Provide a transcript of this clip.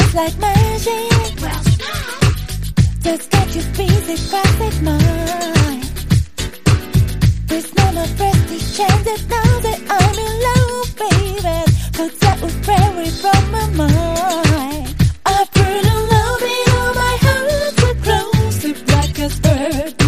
like magic. Just got your pieces crossed mine. There's no more prestige chances now that I'm in love, baby. Cause that was very from my mind. I put a love in all my heart so close, like a bird.